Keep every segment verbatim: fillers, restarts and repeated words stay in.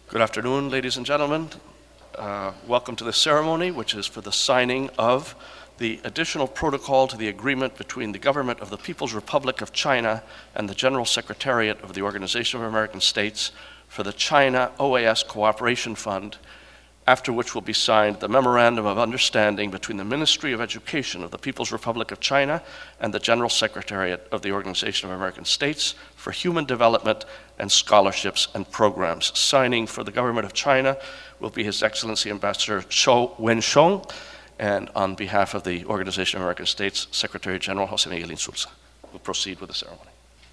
Good afternoon, ladies and gentlemen. Uh, welcome to this ceremony, which is for the signing of the additional protocol to the agreement between the government of the People's Republic of China and the General Secretariat of the Organization of American States for the China O A S Cooperation Fund, after which will be signed the Memorandum of Understanding between the Ministry of Education of the People's Republic of China and the General Secretariat of the Organization of American States for Human Development and Scholarships and Programs. Signing for the Government of China will be His Excellency Ambassador Zhou Wensheng, and on behalf of the Organization of American States, Secretary General Jose Miguel Insulza. We'll proceed with the ceremony.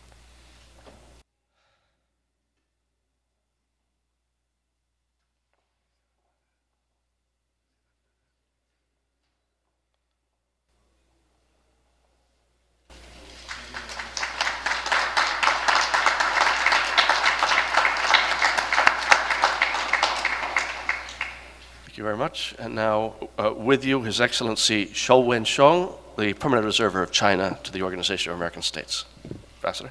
Thank you very much. And now, uh, with you, His Excellency Zhou Wensheng, the Permanent Observer of China to the Organization of American States. Ambassador.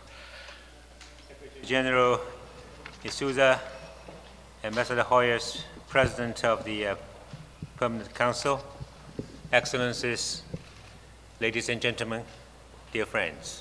General Insulza, Ambassador Hoyers, President of the uh, Permanent Council, Excellencies, ladies and gentlemen, dear friends.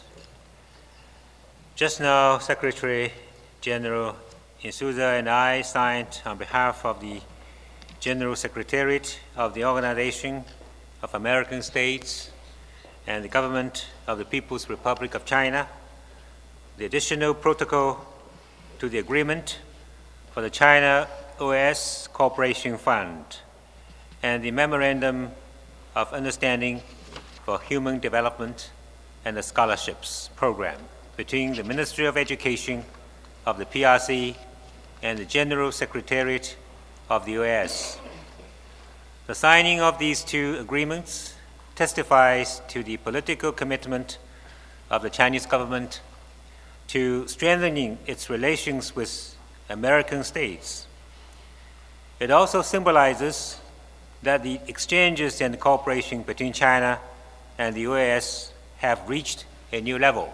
Just now, Secretary General Insulza and I signed on behalf of the General Secretariat of the Organization of American States and the Government of the People's Republic of China the additional protocol to the agreement for the China O A S Cooperation Fund and the Memorandum of Understanding for Human Development and the Scholarships Program between the Ministry of Education of the P R C and the General Secretariat of the O A S. The signing of these two agreements testifies to the political commitment of the Chinese government to strengthening its relations with American states. It also symbolizes that the exchanges and cooperation between China and the O A S have reached a new level.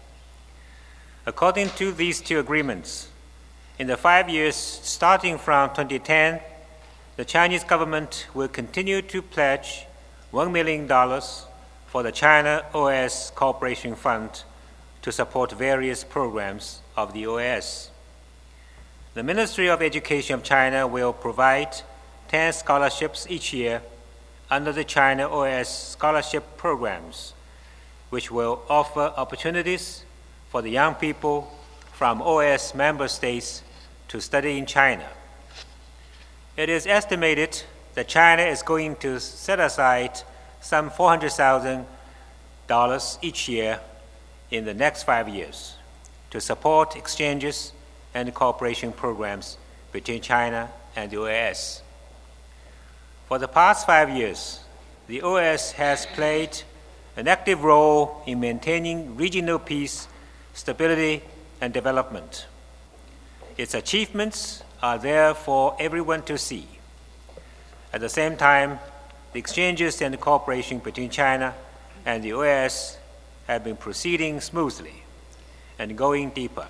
According to these two agreements, in the five years starting from twenty ten, the Chinese government will continue to pledge one million dollars for the China O A S Cooperation Fund to support various programs of the O A S. The Ministry of Education of China will provide ten scholarships each year under the China O A S scholarship programs, which will offer opportunities for the young people from O A S member states to study in China. It is estimated that China is going to set aside some four hundred thousand dollars each year in the next five years to support exchanges and cooperation programs between China and the O A S. For the past five years, the O A S has played an active role in maintaining regional peace, stability, and development. Its achievements are there for everyone to see. At the same time, the exchanges and cooperation between China and the O A S have been proceeding smoothly and going deeper.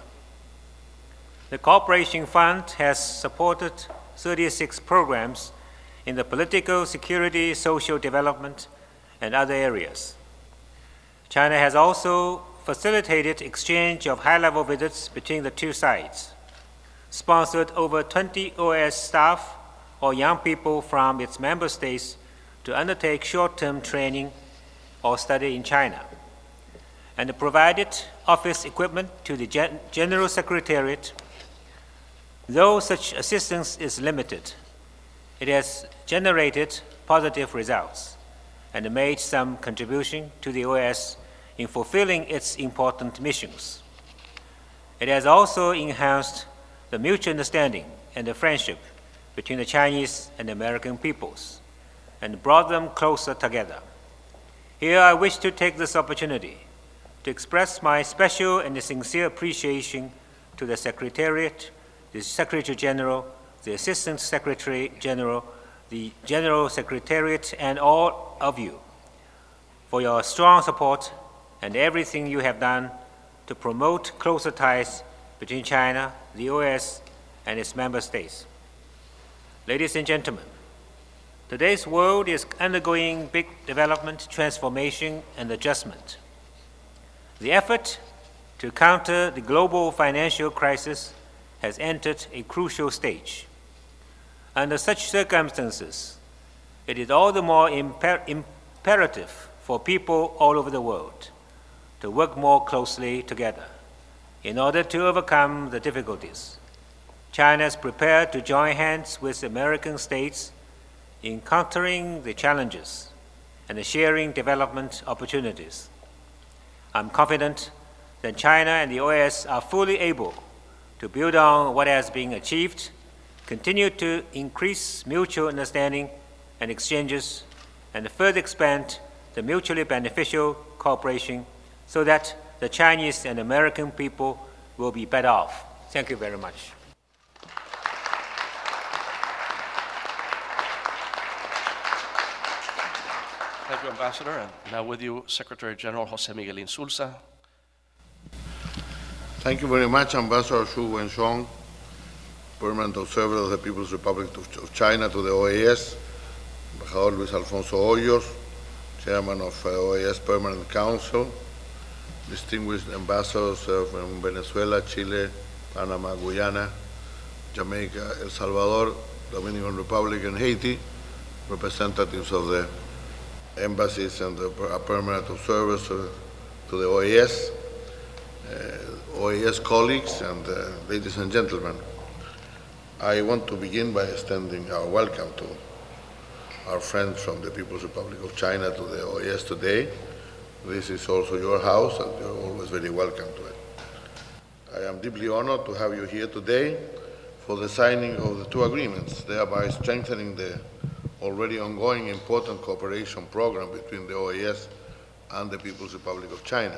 The Cooperation Fund has supported thirty-six programs in the political, security, social development, and other areas. China has also facilitated exchange of high-level visits between the two sides, sponsored over twenty O A S staff or young people from its member states to undertake short-term training or study in China, and provided office equipment to the Gen- General Secretariat. Though such assistance is limited, it has generated positive results and made some contribution to the O A S in fulfilling its important missions. It has also enhanced the mutual understanding and the friendship between the Chinese and American peoples and brought them closer together. Here I wish to take this opportunity to express my special and sincere appreciation to the Secretariat, the Secretary General, the Assistant Secretary General, the General Secretariat, and all of you for your strong support and everything you have done to promote closer ties between China, the O A S, and its member states. Ladies and gentlemen, today's world is undergoing big development, transformation, and adjustment. The effort to counter the global financial crisis has entered a crucial stage. Under such circumstances, it is all the more imper imperative for people all over the world to work more closely together in order to overcome the difficulties. China is prepared to join hands with American states in countering the challenges and sharing development opportunities. I'm confident that China and the O A S are fully able to build on what has been achieved, continue to increase mutual understanding and exchanges, and further expand the mutually beneficial cooperation so that the Chinese and American people will be better off. Thank you very much. Thank you, Ambassador. And now with you, Secretary General Jose Miguel Insulza. Thank you very much, Ambassador Xu Wenxiong, Permanent Observer of the People's Republic of China to the O A S, Embajador Luis Alfonso Hoyos, Chairman of the O A S Permanent Council, distinguished ambassadors uh, from Venezuela, Chile, Panama, Guyana, Jamaica, El Salvador, Dominican Republic, and Haiti, representatives of the embassies and the permanent observers uh, to the O A S, uh, O A S colleagues, and uh, ladies and gentlemen. I want to begin by extending our welcome to our friends from the People's Republic of China to the O A S today. This is also your house, and you're always very welcome to it. I am deeply honored to have you here today for the signing of the two agreements, thereby strengthening the already ongoing important cooperation program between the O A S and the People's Republic of China.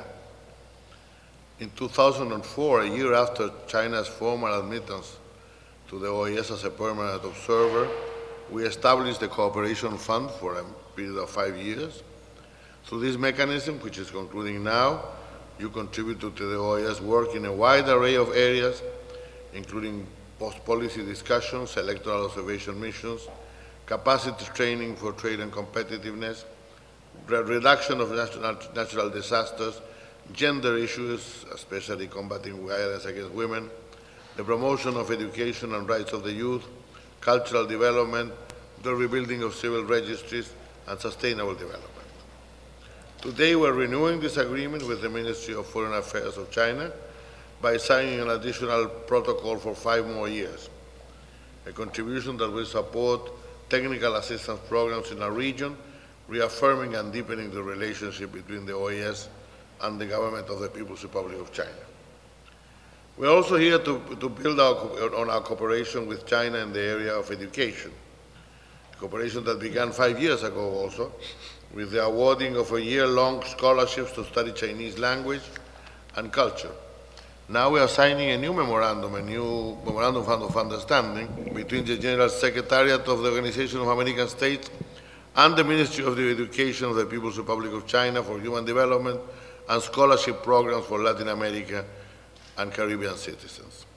In two thousand four, a year after China's formal admittance to the O A S as a permanent observer, we established the Cooperation Fund for a period of five years. Through this mechanism, which is concluding now, you contributed to the O A S work in a wide array of areas, including post-policy discussions, electoral observation missions, capacity training for trade and competitiveness, re reduction of national, natural disasters, gender issues, especially combating violence against women, the promotion of education and rights of the youth, cultural development, the rebuilding of civil registries, and sustainable development. Today, we're renewing this agreement with the Ministry of Foreign Affairs of China by signing an additional protocol for five more years, a contribution that will support technical assistance programs in our region, reaffirming and deepening the relationship between the O A S and the government of the People's Republic of China. We're also here to, to build our, on our cooperation with China in the area of education, cooperation that began five years ago also, with the awarding of a year-long scholarships to study Chinese language and culture. Now we are signing a new memorandum, a new memorandum of understanding between the General Secretariat of the Organization of American States and the Ministry of the Education of the People's Republic of China for Human Development and scholarship programs for Latin America and Caribbean citizens.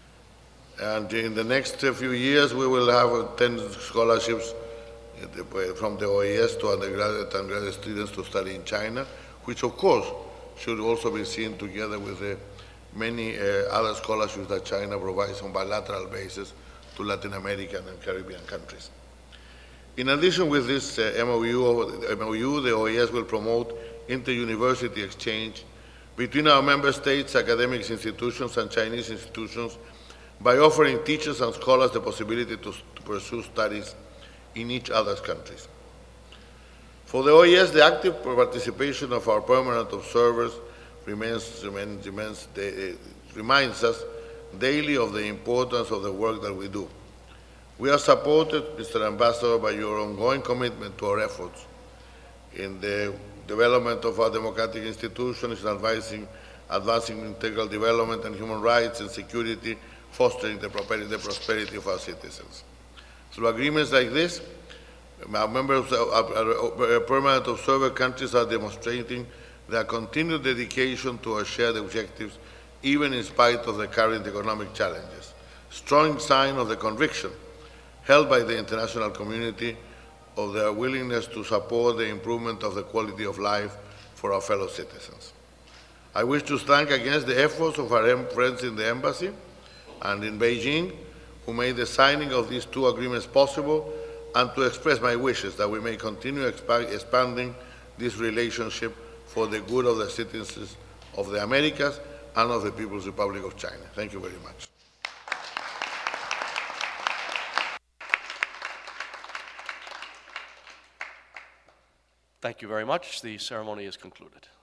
And in the next few years, we will have ten scholarships from the O A S to undergraduate and graduate students to study in China, which of course should also be seen together with the many uh, other scholarships that China provides on bilateral basis to Latin American and Caribbean countries. In addition with this uh, M O U, M O U, the O A S will promote inter-university exchange between our member states, academic institutions, and Chinese institutions by offering teachers and scholars the possibility to, to pursue studies in each other's countries. For the O A S, the active participation of our permanent observers remains, remains, remains, uh, reminds us daily of the importance of the work that we do. We are supported, Mister Ambassador, by your ongoing commitment to our efforts in the development of our democratic institutions, in advising, advancing integral development and human rights and security, fostering the prosperity of our citizens. Through agreements like this, our members of our permanent observer countries are demonstrating their continued dedication to our shared objectives, even in spite of the current economic challenges. Strong sign of the conviction held by the international community of their willingness to support the improvement of the quality of life for our fellow citizens. I wish to thank again the efforts of our em- friends in the embassy and in Beijing, who made the signing of these two agreements possible, and to express my wishes that we may continue expa- expanding this relationship for the good of the citizens of the Americas and of the People's Republic of China. Thank you very much. Thank you very much. The ceremony is concluded.